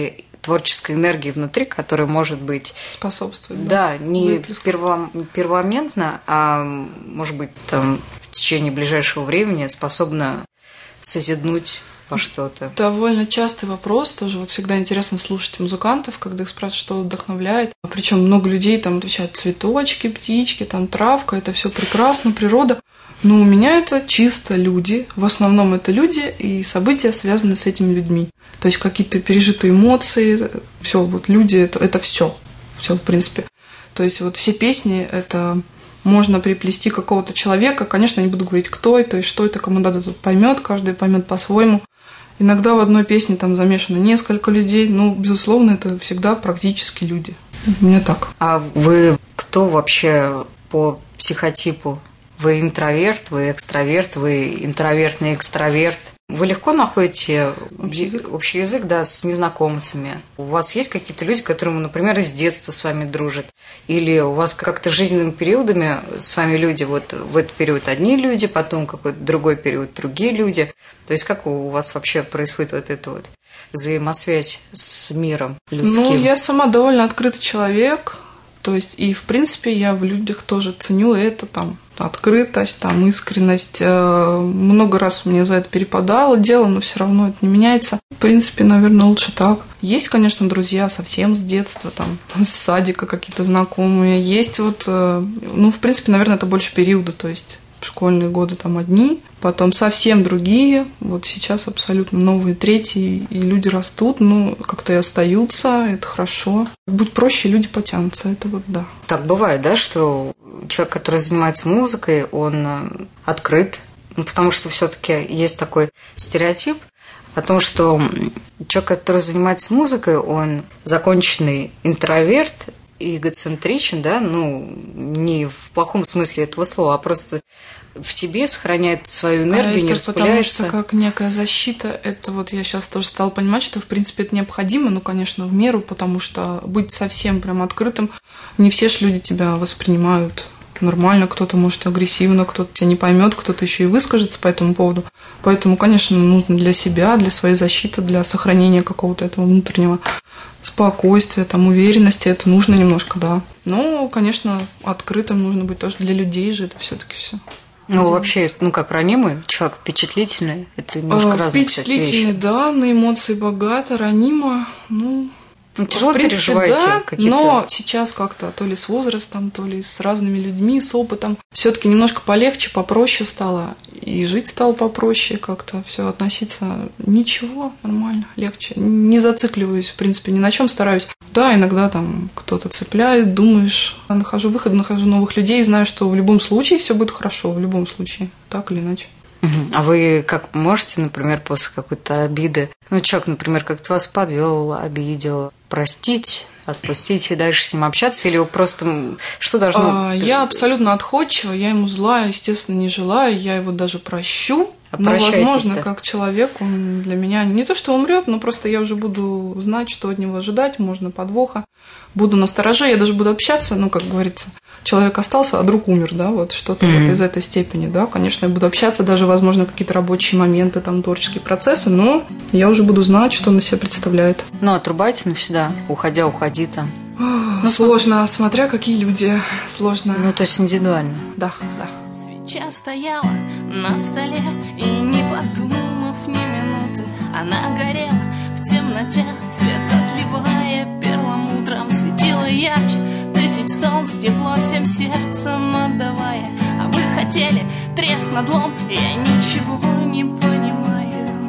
творческой энергии внутри, которая может быть... Способствует. Да, да не перво, первомоментно, а, может быть, там в течение ближайшего времени способна созиднуть во что-то. Довольно частый вопрос, тоже вот всегда интересно слушать музыкантов, когда их спрашивают, что вдохновляет. Причем много людей там отвечают: цветочки, птички, там травка, это все прекрасно, природа. Но у меня это чисто люди. В основном это люди и события, связанные с этими людьми. То есть какие-то пережитые эмоции, все, вот люди, это, это все. Все, в принципе. То есть вот все песни, это можно приплести какого-то человека. Конечно, я не буду говорить, кто это и что это, кому надо, тут поймет, каждый поймет по-своему. Иногда в одной песне там замешано несколько людей, но, безусловно, это всегда практически люди. У меня так. А вы кто вообще по психотипу? Вы интроверт, вы экстраверт, вы интровертный экстраверт. Вы легко находите общий язык, общий язык да, с незнакомцами? У вас есть какие-то люди, которые, например, из детства с вами дружат? Или у вас как-то жизненными периодами с вами люди, вот в этот период одни люди, потом какой-то другой период другие люди? То есть как у вас вообще происходит вот эта вот взаимосвязь с миром людским? Ну, я сама довольно открытый человек. То есть, и, в принципе, я в людях тоже ценю это, там, открытость, там, искренность. Много раз мне за это перепадало дело, но все равно это не меняется. В принципе, наверное, лучше так. Есть, конечно, друзья совсем с детства, там, с садика какие-то знакомые. Есть вот, ну, в принципе, наверное, это больше периода, то есть в школьные годы там одни, потом совсем другие, вот сейчас абсолютно новые, третьи, и люди растут, ну, как-то и остаются, это хорошо. Будь проще, люди потянутся, это вот да. Так бывает, да, что человек, который занимается музыкой, он открыт, ну, потому что все-таки есть такой стереотип о том, что человек, который занимается музыкой, он законченный интроверт, эгоцентричен, да, ну, не в плохом смысле этого слова, а просто в себе сохраняет свою энергию, а не это распыляется. Потому что как некая защита, это вот я сейчас тоже стала понимать, что в принципе это необходимо, ну, конечно, в меру, потому что быть совсем прям открытым, не все ж люди тебя воспринимают нормально, кто-то может агрессивно, кто-то тебя не поймет, кто-то еще и выскажется по этому поводу. Поэтому, конечно, нужно для себя, для своей защиты, для сохранения какого-то этого внутреннего спокойствия, там, уверенности, это нужно немножко, да. Но, конечно, открытым нужно быть тоже для людей же, это все-таки все. Ну, вообще, ну, как ранимый человек, впечатлительный, это немножко а, разные, кстати, вещи. Впечатлительный, да, на эмоции богато, ранимо, ну... Ну, тяжело в принципе, переживаете да, какие-то... но сейчас как-то то ли с возрастом, то ли с разными людьми, с опытом, все-таки немножко полегче, попроще стало, и жить стало попроще, как-то все относиться. Ничего, нормально, легче. Не зацикливаюсь, в принципе, ни на чем, стараюсь. Да, иногда там кто-то цепляет, думаешь, нахожу выход, нахожу новых людей, знаю, что в любом случае все будет хорошо, в любом случае, так или иначе. А вы как можете, например, после какой-то обиды, ну, человек, например, как-то вас подвел, обидел, простить, отпустить и дальше с ним общаться, или вы просто что должно... А, я абсолютно отходчива, я ему зла, естественно, не желаю, я его даже прощу. А но, возможно, да? как человек, он для меня не то, что умрет, но просто я уже буду знать, что от него ожидать, можно подвоха. Буду настороже, я даже буду общаться, ну, как говорится, человек остался, а друг умер, да, вот что-то mm-hmm. вот из этой степени, да. Конечно, я буду общаться, даже, возможно, какие-то рабочие моменты, там, творческие процессы, но я уже буду знать, что он из себя представляет. Ну, отрубайте навсегда, уходя, уходи там. Ну, сложно, смотря какие люди, сложно. Ну, то есть индивидуально. Да, да. Свеча стояла на столе, и не подумав ни минуты, она горела в темноте, цвет отливая перламутром, светила ярче тысяч солнц, тепло всем сердцем отдавая. А вы хотели треск, надлом, я ничего не понимаю.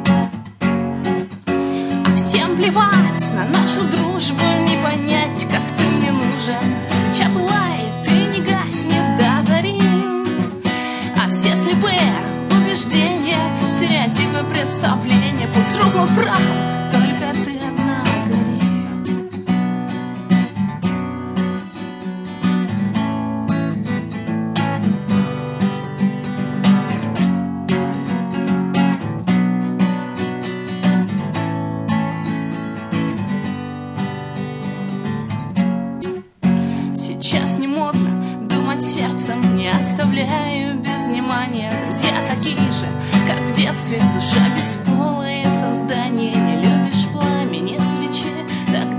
А всем плевать на нашу дружбу, не понять, как ты мне нужен. Свеча пылает и не гаснет до зари. А все слепые убеждения, стереотипы, представления пусть рухнут прахом, только ты одна гори. Сейчас не модно думать сердцем, не оставляю без внимания. Друзья такие же, как в детстве, душа бесполое создание. Не любишь пламени свечи, так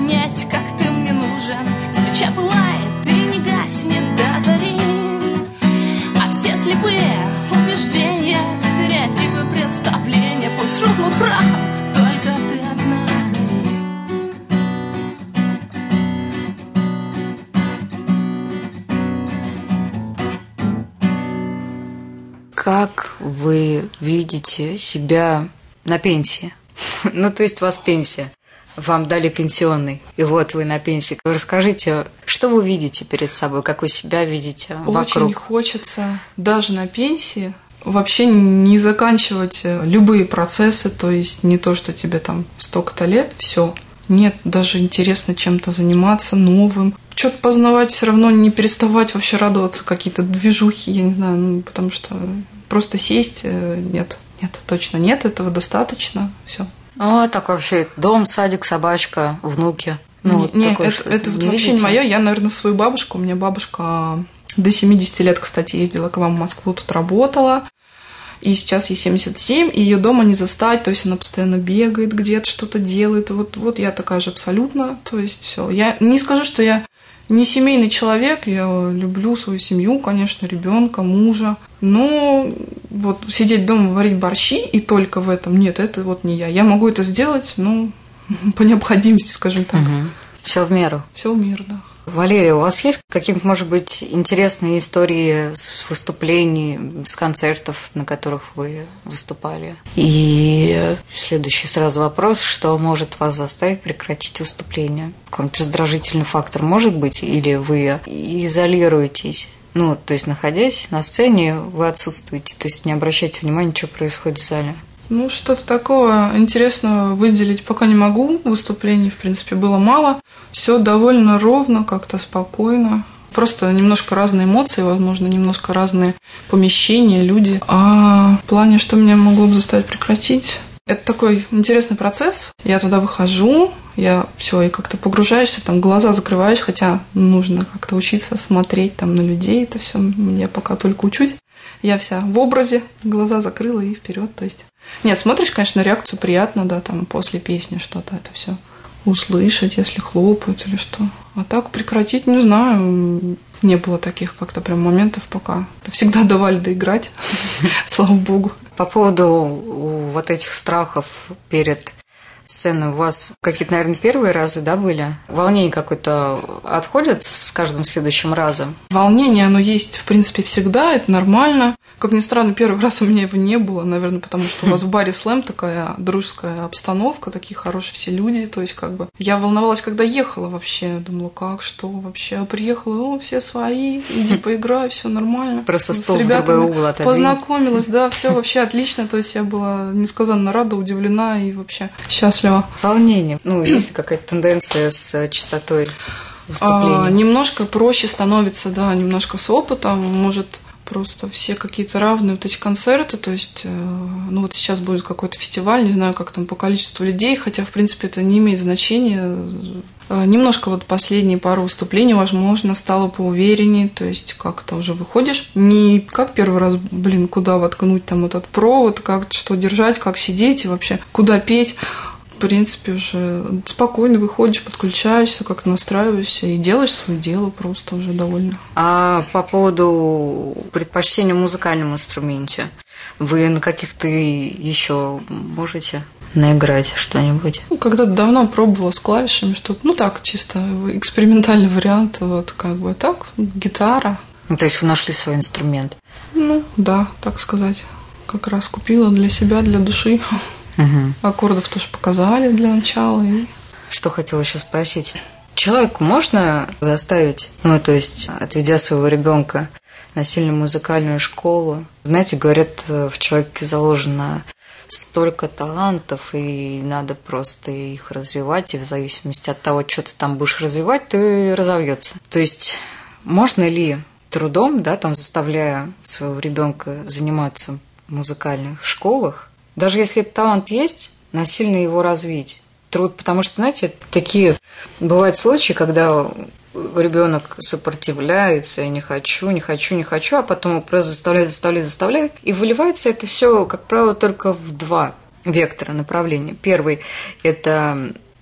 понять, как ты мне нужен. Свеча пылает и не гаснет до зари, а все слепые убеждения, стереотипы, представления пусть рухнут прахом, только ты одна гори. Как вы видите себя на пенсии? Ну, то есть у вас пенсия. Вам дали пенсионный, и вот вы на пенсии. Расскажите, что вы видите перед собой, как вы себя видите вокруг? Очень хочется даже на пенсии вообще не заканчивать любые процессы, то есть не то, что тебе там столько-то лет, все. Нет, даже интересно чем-то заниматься новым. Что-то познавать, все равно не переставать вообще радоваться, какие-то движухи, я не знаю, ну, потому что просто сесть, нет, нет, точно нет, этого достаточно, все. А так вообще дом, садик, собачка, внуки. Ну, не, не такое, это, это не вообще видите? не мое. Я, наверное, в свою бабушку. У меня бабушка до семидесяти лет, кстати, ездила к вам в Москву, тут работала. И сейчас ей семьдесят семь, и ее дома не застать, то есть она постоянно бегает где-то, что-то делает. Вот, вот я такая же абсолютно. То есть все. Я не скажу, что я не семейный человек, я люблю свою семью, конечно, ребенка, мужа. Но вот сидеть дома, варить борщи и только в этом, нет, это вот не я. Я могу это сделать, но по необходимости, скажем так. Угу. Все в меру. Все в меру, да. Валерия, у вас есть какие-то, может быть, интересные истории с выступлений, с концертов, на которых вы выступали? И следующий сразу вопрос, что может вас заставить прекратить выступление? Какой-нибудь раздражительный фактор может быть? Или вы изолируетесь? Ну, то есть, находясь на сцене, вы отсутствуете, то есть не обращайте внимания, что происходит в зале. Ну, что-то такого интересного выделить пока не могу. Выступлений, в принципе, было мало. Все довольно ровно, как-то спокойно. Просто немножко разные эмоции, возможно, немножко разные помещения, люди. А в плане, что меня могло бы заставить прекратить? Это такой интересный процесс. Я туда выхожу, я все, и как-то погружаешься, там глаза закрываешь, хотя нужно как-то учиться смотреть там на людей. Это все, я пока только учусь. Я вся в образе, глаза закрыла и вперед, то есть. Нет, смотришь, конечно, реакцию приятно, да, там после песни что-то это все услышать, если хлопают или что. А так прекратить, не знаю, не было таких как-то прям моментов пока. Всегда давали доиграть, слава богу. По поводу вот этих страхов перед сценой, у вас какие-то, наверное, первые разы, да, были? Волнение какое-то отходит с каждым следующим разом? Волнение, оно есть, в принципе, всегда, это нормально. Как ни странно, первый раз у меня его не было, наверное, потому что у вас в баре «Слэм» такая дружеская обстановка, такие хорошие все люди, то есть как бы... Я волновалась, когда ехала вообще, думала, как, что вообще, а приехала, о, все свои, иди поиграй, все нормально. Просто стол в другой угол отодвинь. Познакомилась, да, все вообще отлично, то есть я была несказанно рада, удивлена и вообще счастлива. Волнение, ну, есть ли какая-то тенденция с частотой выступлений? А, немножко проще становится, да, немножко с опытом, может... Просто все какие-то равные вот эти концерты, то есть, ну вот сейчас будет какой-то фестиваль, не знаю, как там по количеству людей, хотя, в принципе, это не имеет значения. Немножко вот последние пару выступлений, возможно, стало поувереннее, то есть как-то уже выходишь, не как первый раз, блин, куда воткнуть там этот провод, как что держать, как сидеть и вообще куда петь. В принципе, уже спокойно выходишь, подключаешься, как-то настраиваешься и делаешь свое дело просто уже довольно. А по поводу предпочтения в музыкальном инструменте, вы на каких-то еще можете наиграть что-нибудь? Ну, когда-то давно пробовала с клавишами что-то, ну так, чисто экспериментальный вариант, вот как бы так, гитара. Ну, то есть вы нашли свой инструмент? Ну, да, так сказать. Как раз купила для себя, для души. Угу. Аккордов тоже показали для начала. И... Что хотела еще спросить. Человеку можно заставить, ну, то есть, отведя своего ребенка на сильную музыкальную школу? Знаете, говорят, в человеке заложено столько талантов, и надо просто их развивать, и в зависимости от того, что ты там будешь развивать, то и разовьется. То есть, можно ли трудом, да, там, заставляя своего ребенка заниматься в музыкальных школах, даже если этот талант есть, насильно его развить? Труд, потому что, знаете, такие бывают случаи, когда ребенок сопротивляется, я не хочу, не хочу, не хочу, а потом его просто заставляет, заставляет, заставляет, и выливается это все, как правило, только в два вектора направления. Первый – это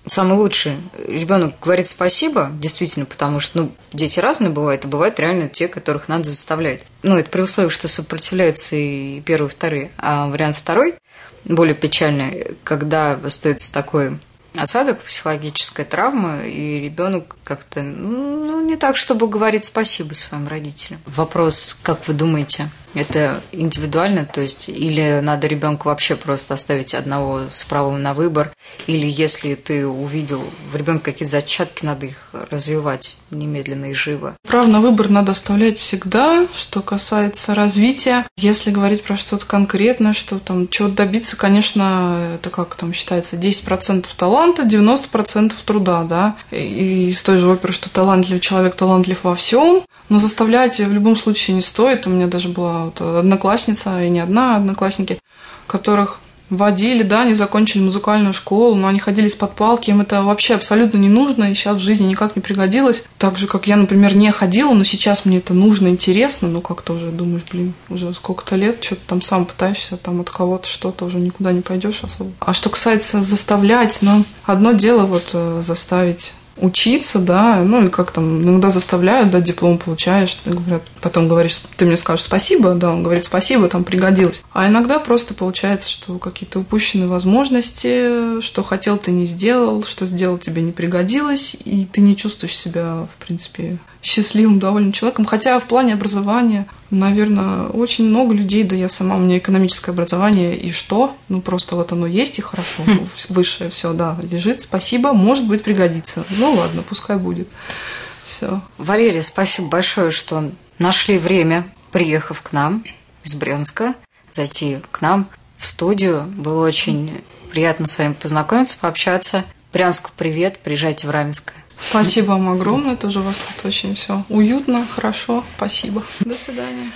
самый лучший. Ребенок говорит спасибо, действительно, потому что, ну, дети разные бывают, и бывают реально те, которых надо заставлять. Ну, это при условии, что сопротивляются и первые, и вторые. А вариант второй, более печальный, когда остается такой осадок, психологическая травма, и ребенок как-то, ну, не так, чтобы говорить спасибо своим родителям. Вопрос, как вы думаете, это индивидуально, то есть или надо ребенка вообще просто оставить одного с правом на выбор, или если ты увидел в ребенке какие-то зачатки, надо их развивать немедленно и живо? Право на выбор надо оставлять всегда. Что касается развития, если говорить про что-то конкретное, что там чего-то добиться, конечно, это как там считается, десять процентов таланта, девяносто процентов труда, да. И из той же оперы, что талантливый человек талантлив во всем, но заставлять в любом случае не стоит. У меня даже была вот одноклассница, и не одна, одноклассники, которых водили, да, они закончили музыкальную школу, но они ходили из-под палки, им это вообще абсолютно не нужно, и сейчас в жизни никак не пригодилось. Так же, как я, например, не ходила, но сейчас мне это нужно, интересно, ну как-то уже думаешь, блин, уже сколько-то лет, что-то там сам пытаешься, там от кого-то что-то, уже никуда не пойдешь особо. А что касается заставлять, ну, одно дело вот заставить учиться, да, ну и как там, иногда заставляют, да, диплом получаешь, говорят, потом говоришь, ты мне скажешь спасибо, да, он говорит спасибо, там пригодилось. А иногда просто получается, что какие-то упущенные возможности, что хотел, ты не сделал, что сделал, тебе не пригодилось, и ты не чувствуешь себя, в принципе, счастливым, довольным человеком. Хотя в плане образования, наверное, очень много людей, да я сама, у меня экономическое образование, и что? Ну, просто вот оно есть, и хорошо. Высшее все, да, лежит. Спасибо, может быть, пригодится. Ну, ладно, пускай будет. Все. Валерия, спасибо большое, что нашли время, приехав к нам из Брянска, зайти к нам в студию. Было очень приятно с вами познакомиться, пообщаться. Брянску привет, приезжайте в Раменское. Спасибо вам огромное, тоже у вас тут очень все уютно, хорошо, спасибо. До свидания.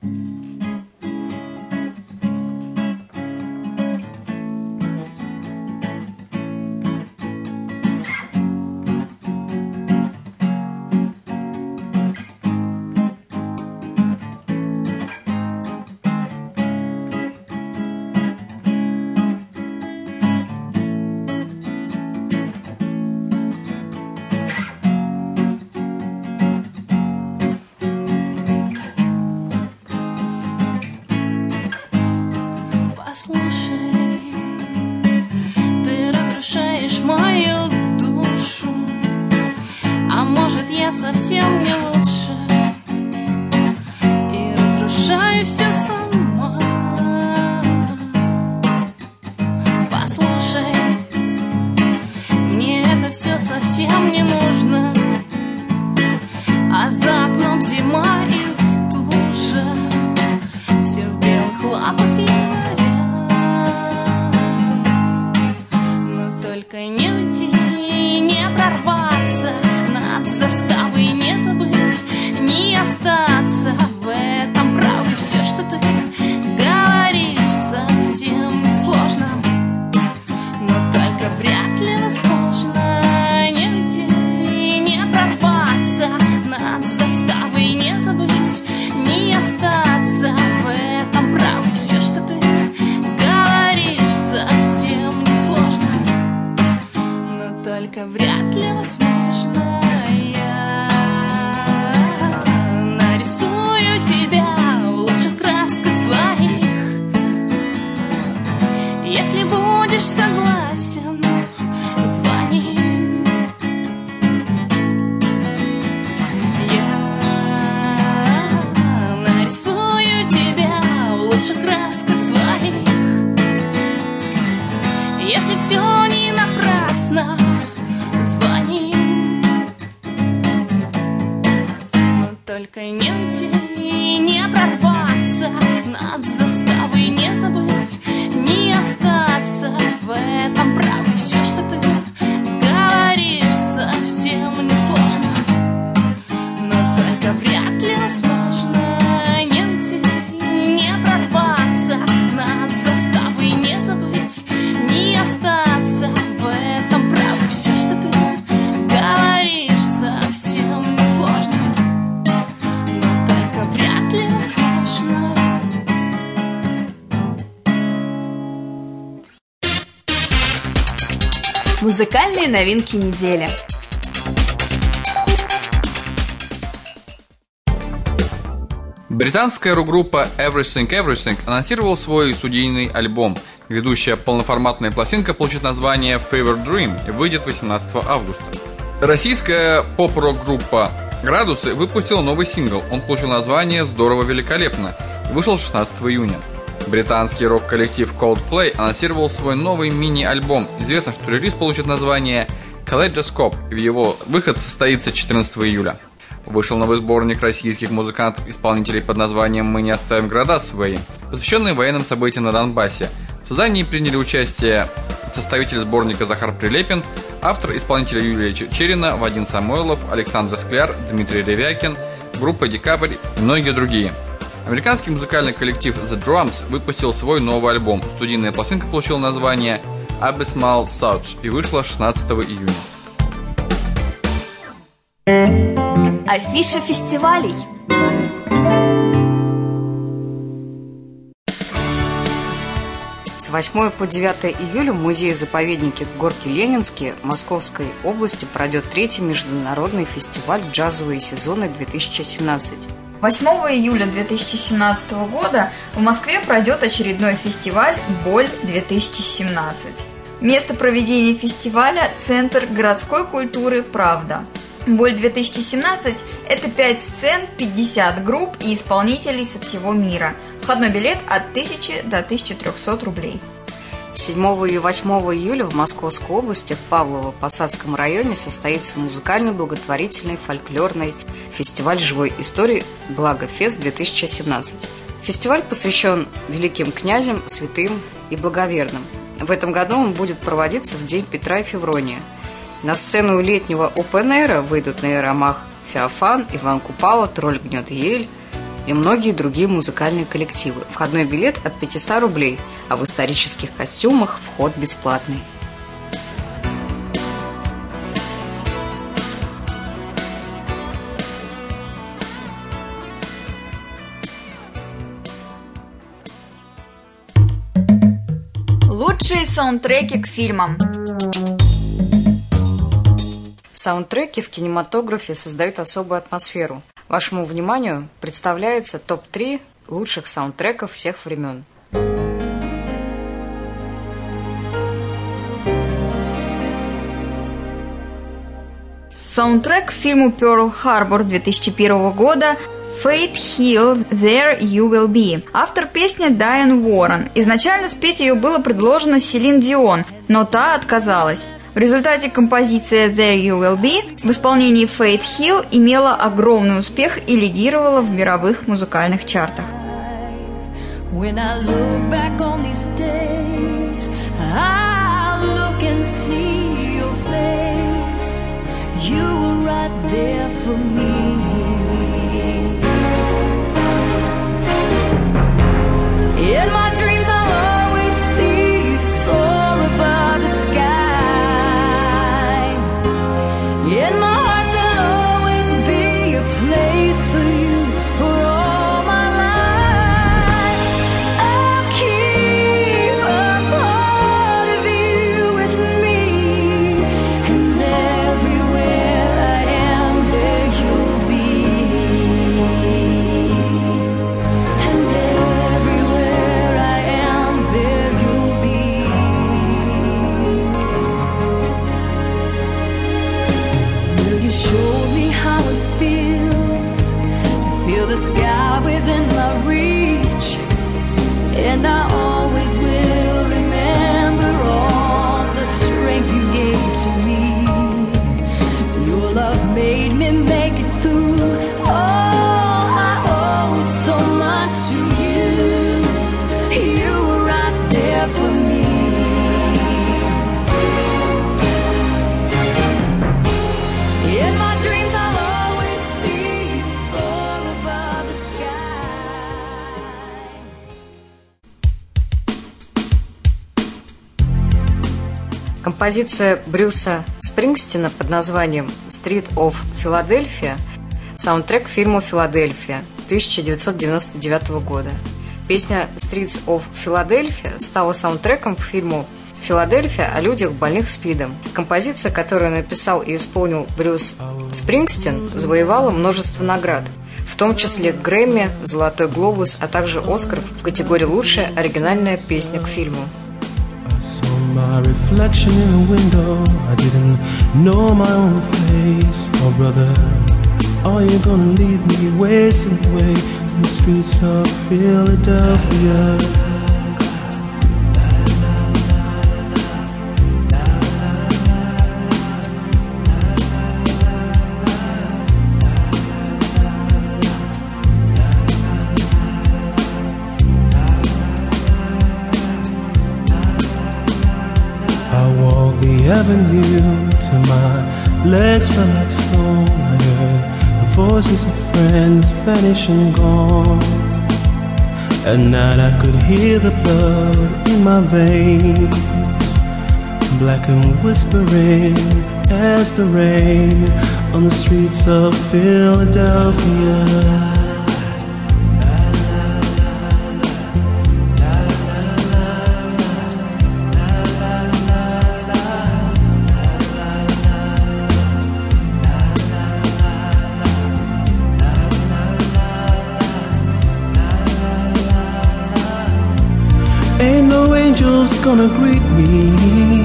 Совсем не лучше и разрушаю все сама. Послушай, мне это все совсем не нужно, а за окном зима и стужа, все в белых лапах января. Но только не уйти и не прорваться над заставой, не забыть, не остаться в этом правде. Все, что ты Музыкальные новинки недели. Британская рок-группа Everything Everything анонсировала свой студийный альбом. Грядущая полноформатная пластинка получит название Fever Dream и выйдет восемнадцатого августа. Российская поп-рок-группа «Градусы» выпустила новый сингл. Он получил название «Здорово, великолепно» и вышел шестнадцатого июня. Британский рок-коллектив Coldplay анонсировал свой новый мини-альбом. Известно, что релиз получит название Kaleidoscope, и его выход состоится четырнадцатого июля. Вышел новый сборник российских музыкантов-исполнителей под названием «Мы не оставим города свои», посвященный военным событиям на Донбассе. В создании приняли участие составитель сборника Захар Прилепин, автор-исполнитель Юлия Черина, Вадим Самойлов, Александр Скляр, Дмитрий Ревякин, группа «Декабрь» и многие другие. Американский музыкальный коллектив The Drums выпустил свой новый альбом. Студийная пластинка получила название Abysmal South и вышла шестнадцатого июня. Афиша фестивалей. С восьмого по девятое июля в музее-заповеднике Горки Ленинские Московской области пройдет третий международный фестиваль «Джазовые сезоны две тысячи семнадцать». восьмого июля две тысячи семнадцатого года в Москве пройдет очередной фестиваль «Боль-две тысячи семнадцать». Место проведения фестиваля – Центр городской культуры «Правда». «Боль-две тысячи семнадцать» – это пять сцен, пятьдесят групп и исполнителей со всего мира. Входной билет от тысячи до тысячи трехсот рублей. седьмого и восьмого июля в Московской области в Павлово-Посадском районе состоится музыкальный благотворительный фольклорный фестиваль живой истории «Благофест-две тысячи семнадцать». Фестиваль посвящен великим князям, святым и благоверным. В этом году он будет проводиться в день Петра и Феврония. На сцену летнего опен-эйра выйдут на Яромах Феофан, Иван Купала, Тролль гнет ель и многие другие музыкальные коллективы. Входной билет от пятьсот рублей, а в исторических костюмах вход бесплатный. Лучшие саундтреки к фильмам. Саундтреки в кинематографе создают особую атмосферу. Вашему вниманию представляется топ три лучших саундтреков всех времен. Саундтрек к фильму Pearl Harbor две тысячи первого года Fate Heals There You Will Be. Автор песни Дайан Уоррен. Изначально спеть ее было предложено Селин Дион, но та отказалась. В результате композиция There You Will Be в исполнении Fate Hill имела огромный успех и лидировала в мировых музыкальных чартах. When I look back on these days, I look and see your face. You were right there for me. In my dreams I'll always see you soar above the sky. In my heart there'll always be a place for you for all my life. I'll keep a part of you with me, and everywhere I am there you'll be, and everywhere I am there you'll be. Will you show me how it feels to feel the sky within my reach? And I always will remember all the strength you gave to me. Your love made me make it through. Oh, I owe so much to you. You were right there for me. In my dreams I'll always see you soar above the sky. Композиция Брюса Спрингстина под названием «Street of Philadelphia» – саундтрек к фильму «Филадельфия» тысяча девятьсот девяносто девятого года. Песня «Streets of Philadelphia» стала саундтреком к фильму «Филадельфия» о людях, больных СПИДом. Композиция, которую написал и исполнил Брюс Спрингстин, завоевала множество наград, в том числе Грэмми, Золотой глобус, а также Оскар в категории «Лучшая оригинальная песня к фильму». My reflection in a window, I didn't know my own face. Oh brother, are you gonna leave me wasting away in the streets of Philadelphia? The avenue to my legs felt like stone. I heard the voices of friends vanish and gone. At night I could hear the blood in my veins, black and whispering as the rain on the streets of Philadelphia. Ain't no angels gonna greet me.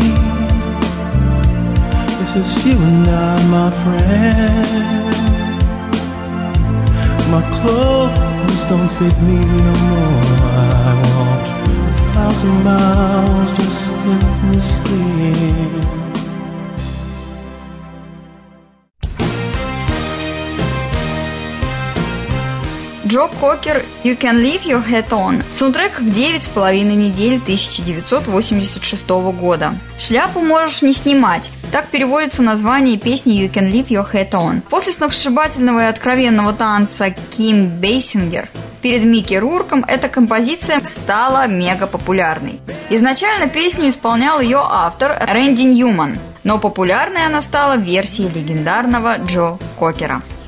It's just you and I, my friend. My clothes don't fit me no more. I walked a thousand miles just in the skin. Джо Кокер «You Can Leave Your Hat On» – саундтрек к «Девять с половиной недель» тысяча девятьсот восемьдесят шестого года. «Шляпу можешь не снимать» – так переводится название песни «You Can Leave Your Hat On». После сногсшибательного и откровенного танца Ким Бейсингер перед Микки Рурком эта композиция стала мега популярной. Изначально песню исполнял ее автор Рэнди Ньюман, но популярной она стала в версии легендарного Джо Кокера.